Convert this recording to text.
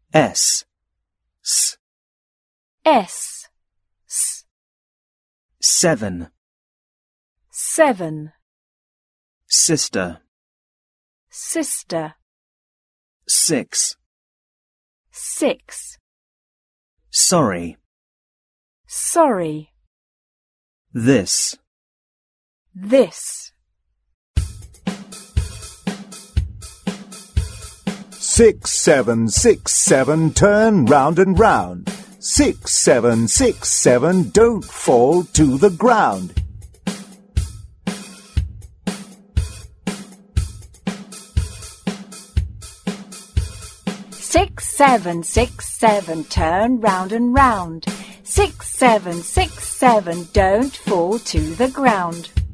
S. S. S. S. 7. 7. Sister. Sister. 6. 6. Sorry. Sorry. This. This. 6, 7, 6, 7, turn round and round. 6, 7, 6, 7, don't fall to the ground. Six, 7, 6, 7, turn round and round. 6, 7, 6, 7, don't fall to the ground.